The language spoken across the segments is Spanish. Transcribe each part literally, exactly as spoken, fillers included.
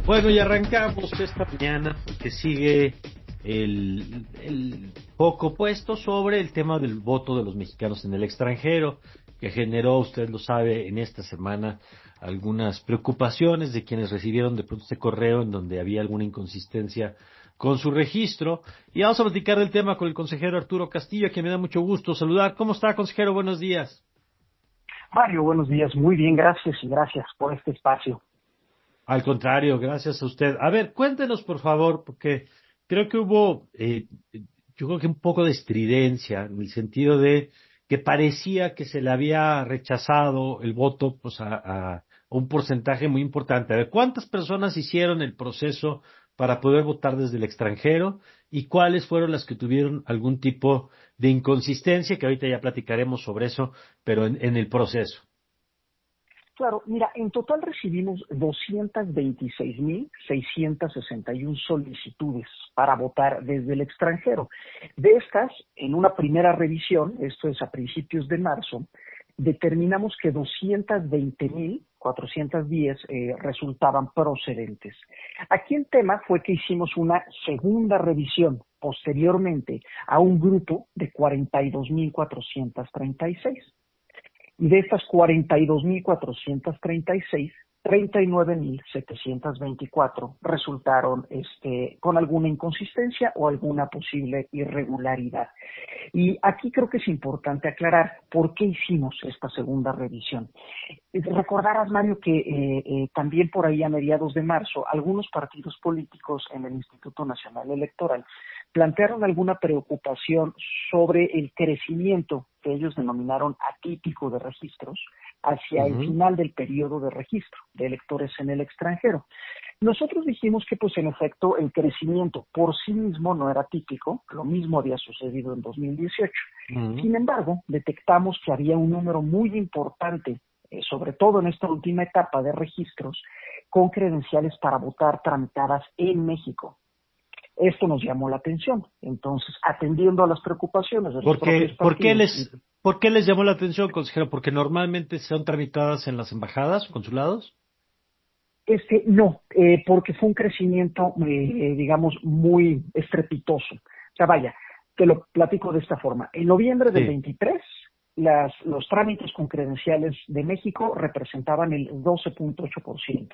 Bueno, y arrancamos esta mañana porque sigue el, el foco puesto sobre el tema del voto de los mexicanos en el extranjero, que generó, usted lo sabe, en esta semana algunas preocupaciones de quienes recibieron de pronto este correo en donde había alguna inconsistencia con su registro. Y vamos a platicar del tema con el consejero Arturo Castillo, a quien me da mucho gusto saludar. ¿Cómo está, consejero? Buenos días. Mario, buenos días. Muy bien, gracias y gracias por este espacio. Al contrario, gracias a usted. A ver, cuéntenos, por favor, porque creo que hubo, eh, yo creo que un poco de estridencia, en el sentido de que parecía que se le había rechazado el voto, pues, a, a un porcentaje muy importante. A ver, ¿cuántas personas hicieron el proceso para poder votar desde el extranjero y cuáles fueron las que tuvieron algún tipo de inconsistencia, que ahorita ya platicaremos sobre eso, pero en, en el proceso? Claro, mira, en total recibimos doscientas veintiséis mil seiscientas sesenta y una solicitudes para votar desde el extranjero. De estas, en una primera revisión, esto es a principios de marzo, determinamos que doscientas veinte mil cuatrocientos diez eh, resultaban procedentes. Aquí el tema fue que hicimos una segunda revisión posteriormente a un grupo de cuarenta y dos mil cuatrocientos treinta y seis. Y de estas cuarenta y dos mil cuatrocientos treinta y seis, treinta y nueve mil setecientos veinticuatro resultaron este, con alguna inconsistencia o alguna posible irregularidad. Y aquí creo que es importante aclarar por qué hicimos esta segunda revisión. Recordarás, Mario, que eh, eh, también por ahí a mediados de marzo, algunos partidos políticos en el Instituto Nacional Electoral plantearon alguna preocupación sobre el crecimiento que ellos denominaron atípico de registros hacia el Ujú. final del periodo de registro de electores en el extranjero. Nosotros dijimos que, pues, en efecto, el crecimiento por sí mismo no era típico, lo mismo había sucedido en dos mil dieciocho. Ujú. Sin embargo, detectamos que había un número muy importante, eh, sobre todo en esta última etapa de registros, con credenciales para votar tramitadas en México. Esto nos llamó la atención. Entonces, atendiendo a las preocupaciones de los propios Porque, ¿por qué partidos, les, por qué les llamó la atención, consejero? Porque normalmente son tramitadas en las embajadas o consulados. este no, eh, porque fue un crecimiento, eh, digamos, muy estrepitoso. O sea, vaya, te lo platico de esta forma. En noviembre del Sí. veintitrés, las, los trámites con credenciales de México representaban el doce punto ocho por ciento.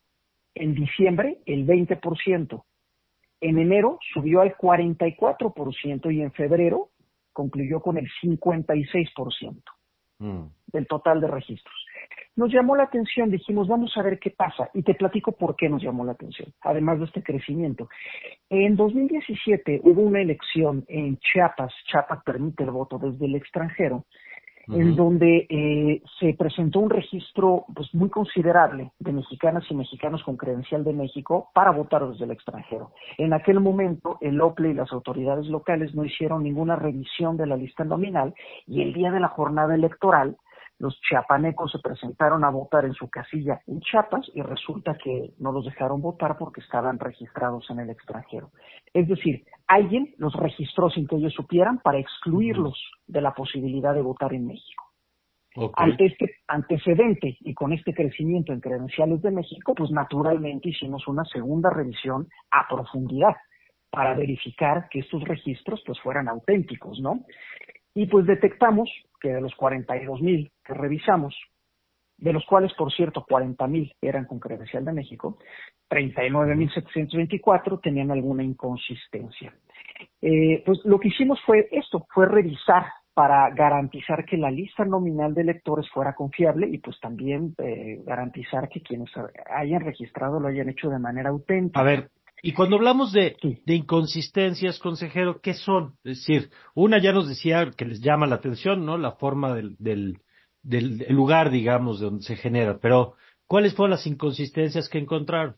En diciembre, el veinte por ciento. En enero subió al cuarenta y cuatro por ciento y en febrero concluyó con el cincuenta y seis por ciento Mm. del total de registros. Nos llamó la atención, dijimos, vamos a ver qué pasa, y te platico por qué nos llamó la atención, además de este crecimiento. En dos mil diecisiete hubo una elección en Chiapas, Chiapas permite el voto desde el extranjero, en Ujú. donde eh, se presentó un registro pues muy considerable de mexicanas y mexicanos con credencial de México para votar desde el extranjero. En aquel momento, el O P L E y las autoridades locales no hicieron ninguna revisión de la lista nominal y el día de la jornada electoral, los chiapanecos se presentaron a votar en su casilla en Chiapas y resulta que no los dejaron votar porque estaban registrados en el extranjero. Es decir, alguien los registró sin que ellos supieran para Ujú. excluirlos de la posibilidad de votar en México. Ok. Ante este antecedente y con este crecimiento en credenciales de México, pues naturalmente hicimos una segunda revisión a profundidad para verificar que estos registros pues fueran auténticos, ¿no? Y pues detectamos que de los cuarenta y dos mil que revisamos, de los cuales, por cierto, cuarenta mil eran con credencial de México, treinta y nueve mil Ujú. setecientos veinticuatro tenían alguna inconsistencia. Eh, pues lo que hicimos fue esto, fue revisar para garantizar que la lista nominal de electores fuera confiable y pues también eh, garantizar que quienes hayan registrado lo hayan hecho de manera A auténtica. ver, y cuando hablamos de, Sí. de inconsistencias, consejero, ¿qué son? Es decir, una ya nos decía que les llama la atención, ¿no? La forma del, del, del, del lugar, digamos, de donde se genera, pero ¿cuáles fueron las inconsistencias que encontraron?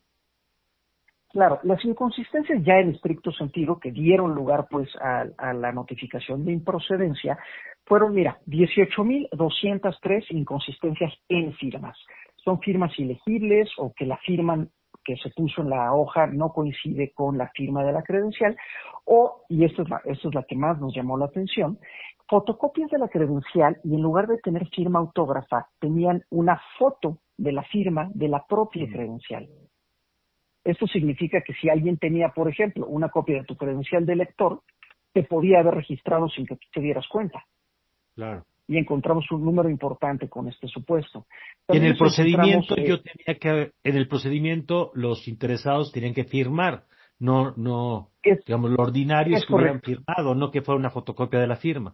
Claro, las inconsistencias ya en estricto sentido que dieron lugar pues a, a la notificación de improcedencia fueron, mira, dieciocho mil doscientas tres inconsistencias en firmas. Son firmas ilegibles o que la firma que se puso en la hoja no coincide con la firma de la credencial o, y esto es la, esto es la que más nos llamó la atención, fotocopias de la credencial y en lugar de tener firma autógrafa tenían una foto de la firma de la propia Mm. credencial. Esto significa que si alguien tenía, por ejemplo, una copia de tu credencial de elector, te podía haber registrado sin que tú te dieras cuenta. Claro. Y encontramos un número importante con este supuesto. Y en También el nos encontramos, procedimiento eh, yo tenía que, en el procedimiento los interesados tenían que firmar, no, no, es, digamos, lo ordinario es es que hubieran correcto. firmado, no que fuera una fotocopia de la firma.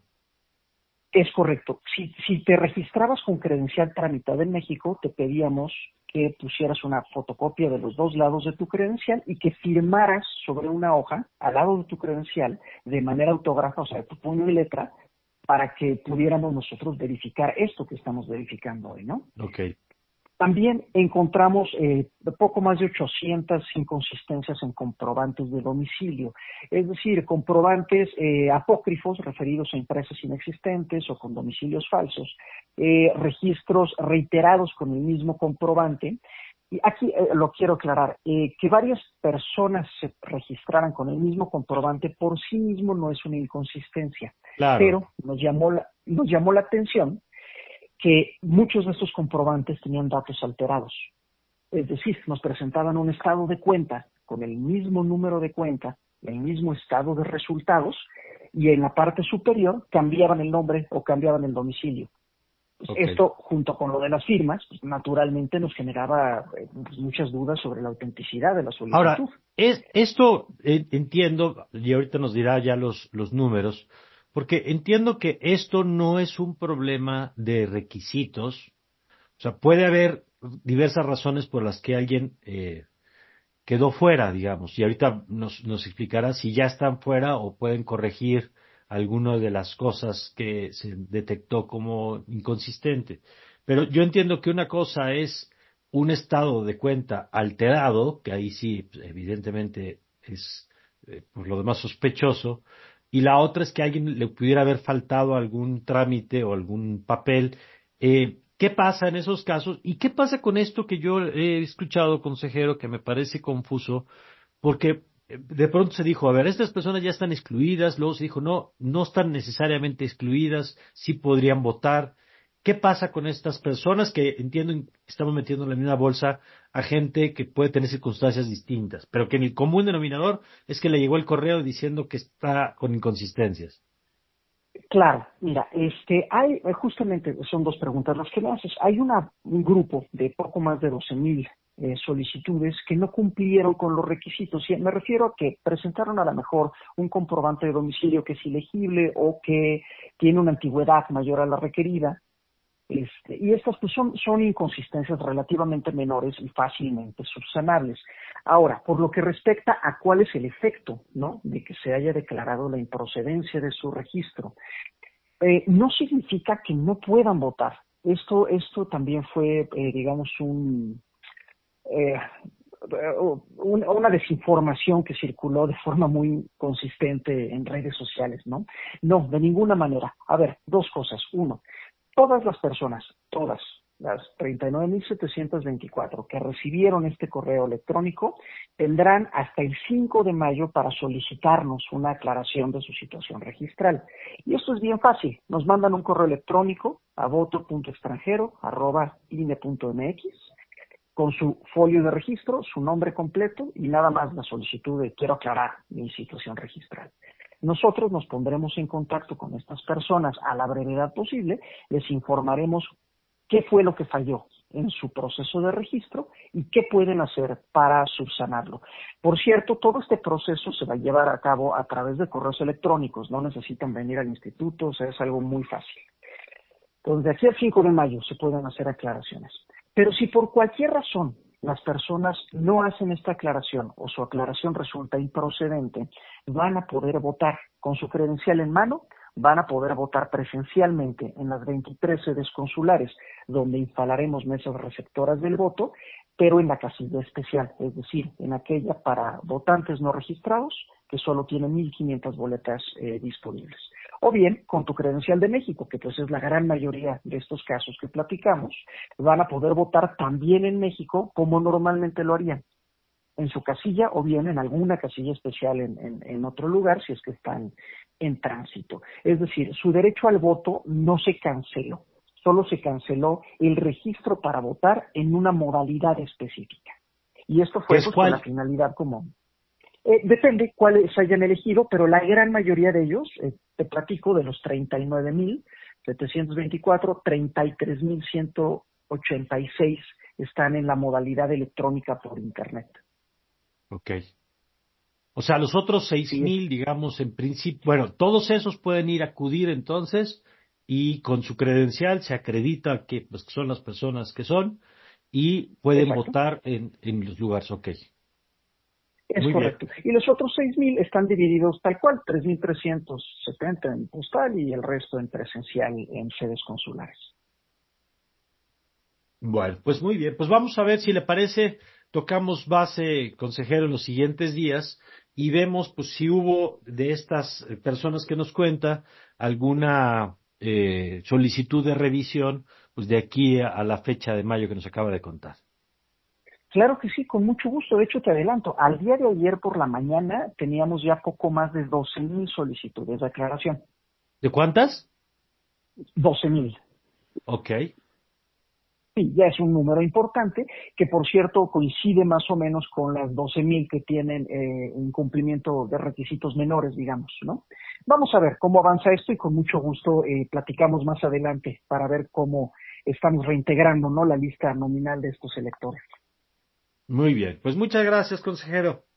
Es correcto. Si, si te registrabas con credencial tramitada en México, te pedíamos que pusieras una fotocopia de los dos lados de tu credencial y que firmaras sobre una hoja al lado de tu credencial de manera autógrafa, o sea, de tu puño y letra, para que pudiéramos nosotros verificar esto que estamos verificando hoy, ¿no? Ok, También encontramos eh, poco más de ochocientas inconsistencias en comprobantes de domicilio, es decir, comprobantes eh, apócrifos referidos a empresas inexistentes o con domicilios falsos, eh, registros reiterados con el mismo comprobante. Y aquí eh, lo quiero aclarar, eh, que varias personas se registraran con el mismo comprobante por sí mismo no es una inconsistencia, claro, pero nos llamó la, nos llamó la atención que muchos de estos comprobantes tenían datos alterados. Es decir, nos presentaban un estado de cuenta con el mismo número de cuenta, el mismo estado de resultados, y en la parte superior cambiaban el nombre o cambiaban el domicilio. Pues ok. esto, junto con lo de las firmas, pues naturalmente nos generaba eh, pues muchas dudas sobre la autenticidad de la Ahora, solicitud. es, esto eh, entiendo, y ahorita nos dirá ya los, los números, porque entiendo que esto no es un problema de requisitos, o sea, puede haber diversas razones por las que alguien eh, quedó fuera, digamos, y ahorita nos, nos explicará si ya están fuera o pueden corregir alguna de las cosas que se detectó como inconsistente. Pero yo entiendo que una cosa es un estado de cuenta alterado, que ahí sí, pues, evidentemente es eh, por lo demás sospechoso, y la otra es que a alguien le pudiera haber faltado algún trámite o algún papel. Eh, ¿Qué pasa en esos casos? ¿Y qué pasa con esto que yo he escuchado, consejero, que me parece confuso? Porque eh, de pronto se dijo, a ver, estas personas ya están excluidas, luego se dijo, no, no están necesariamente excluidas, sí podrían votar. ¿Qué pasa con estas personas que entiendo que estamos metiendo en la misma bolsa a gente que puede tener circunstancias distintas, pero que en el común denominador es que le llegó el correo diciendo que está con inconsistencias? Claro, mira, este, hay, eh, justamente son dos preguntas las que me haces. Hay una, un grupo de poco más de doce mil eh, solicitudes que no cumplieron con los requisitos. Y me refiero a que presentaron a lo mejor un comprobante de domicilio que es ilegible o que tiene una antigüedad mayor a la requerida. Este, y estas pues son, son inconsistencias relativamente menores y fácilmente subsanables. Ahora, por lo que respecta a cuál es el efecto, ¿no?, de que se haya declarado la improcedencia de su registro, eh, no significa que no puedan votar. Esto, esto también fue, eh, digamos, un, eh, un- una desinformación que circuló de forma muy consistente en redes sociales, ¿no? No, de ninguna manera. A ver, dos cosas. Uno, todas las personas, todas las treinta y nueve mil setecientos veinticuatro que recibieron este correo electrónico tendrán hasta el cinco de mayo para solicitarnos una aclaración de su situación registral. Y esto es bien fácil. Nos mandan un correo electrónico a voto punto extranjero arroba ine punto mx con su folio de registro, su nombre completo y nada más la solicitud de quiero aclarar mi situación registral. Nosotros nos pondremos en contacto con estas personas a la brevedad posible, les informaremos qué fue lo que falló en su proceso de registro y qué pueden hacer para subsanarlo. Por cierto, todo este proceso se va a llevar a cabo a través de correos electrónicos, no necesitan venir al instituto, o sea, es algo muy fácil. Entonces, de aquí al cinco de mayo se pueden hacer aclaraciones. Pero si por cualquier razón las personas no hacen esta aclaración o su aclaración resulta improcedente, van a poder votar con su credencial en mano, van a poder votar presencialmente en las veintitrés sedes consulares, donde instalaremos mesas receptoras del voto, pero en la casilla especial, es decir, en aquella para votantes no registrados, que solo tienen mil quinientas boletas eh, disponibles. O bien, con tu credencial de México, que pues es la gran mayoría de estos casos que platicamos, van a poder votar también en México como normalmente lo harían, en su casilla o bien en alguna casilla especial en, en, en otro lugar si es que están en tránsito. Es decir, su derecho al voto no se canceló, solo se canceló el registro para votar en una modalidad específica. Y esto ¿Qué fue es pues con la cuál? finalidad como... Eh, depende cuáles hayan elegido, pero la gran mayoría de ellos, eh, te platico, de los treinta y nueve mil setecientos veinticuatro, treinta y tres mil ciento ochenta y seis están en la modalidad electrónica por Internet. Ok. O sea, los otros seis Sí, es mil, digamos, en principio, bueno, todos esos pueden ir a acudir entonces y con su credencial se acredita que pues, que son las personas que son y pueden exacto. votar en, en los lugares. Ok, Es muy bien. correcto. Y los otros seis mil están divididos tal cual, tres mil trescientos setenta en postal y el resto en presencial en sedes consulares. Bueno, pues muy bien. Pues vamos a ver si le parece, tocamos base, consejero, en los siguientes días y vemos pues si hubo de estas eh, personas que nos cuenta alguna eh, solicitud de revisión pues de aquí a, a la fecha de mayo que nos acaba de contar. Claro que sí, con mucho gusto. De hecho, te adelanto, al día de ayer por la mañana teníamos ya poco más de doce mil solicitudes de aclaración. ¿De cuántas? doce mil. Ok, Sí, ya es un número importante, que por cierto coincide más o menos con las doce mil que tienen eh, un cumplimiento de requisitos menores, digamos, ¿no? Vamos a ver cómo avanza esto y con mucho gusto eh, platicamos más adelante para ver cómo estamos reintegrando, ¿no?, la lista nominal de estos electores. muy bien. Pues muchas gracias, consejero.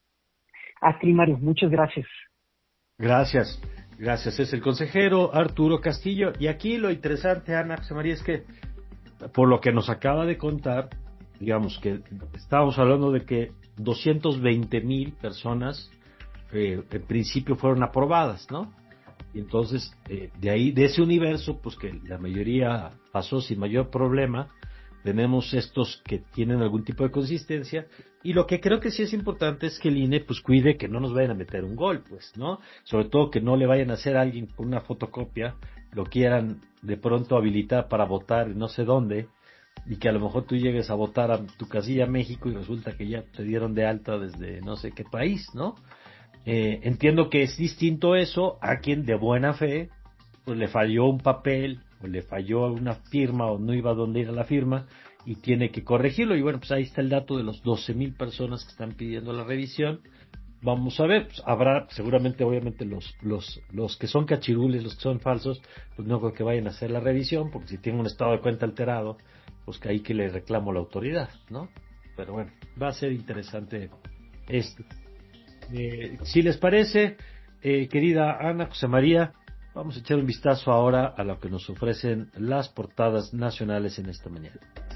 A ti, Mario, muchas gracias. Gracias, gracias. Es el consejero Arturo Castillo. Y aquí lo interesante, Ana José María, es que por lo que nos acaba de contar, digamos que estábamos hablando de que doscientos veinte mil personas eh, en principio fueron aprobadas, ¿no? Y entonces, eh, de ahí, de ese universo, pues que la mayoría pasó sin mayor problema, tenemos estos que tienen algún tipo de consistencia, y lo que creo que sí es importante es que el I N E pues cuide que no nos vayan a meter un gol, pues, ¿no? Sobre todo que no le vayan a hacer a alguien con una fotocopia, lo quieran de pronto habilitar para votar en no sé dónde, y que a lo mejor tú llegues a votar a tu casilla México y resulta que ya te dieron de alta desde no sé qué país, ¿no? Eh, entiendo que es distinto eso a quien de buena fe pues le falló un papel o le falló una firma o no iba a donde ir a la firma y tiene que corregirlo. Y bueno, pues ahí está el dato de los doce mil personas que están pidiendo la revisión. Vamos a ver, pues habrá seguramente, obviamente, los, los, los que son cachirules, los que son falsos, pues no creo que vayan a hacer la revisión, porque si tienen un estado de cuenta alterado, pues que ahí que le reclamo a la autoridad, ¿no? Pero bueno, va a ser interesante esto. Eh, si les parece, eh, querida Ana José María, vamos a echar un vistazo ahora a lo que nos ofrecen las portadas nacionales en esta mañana.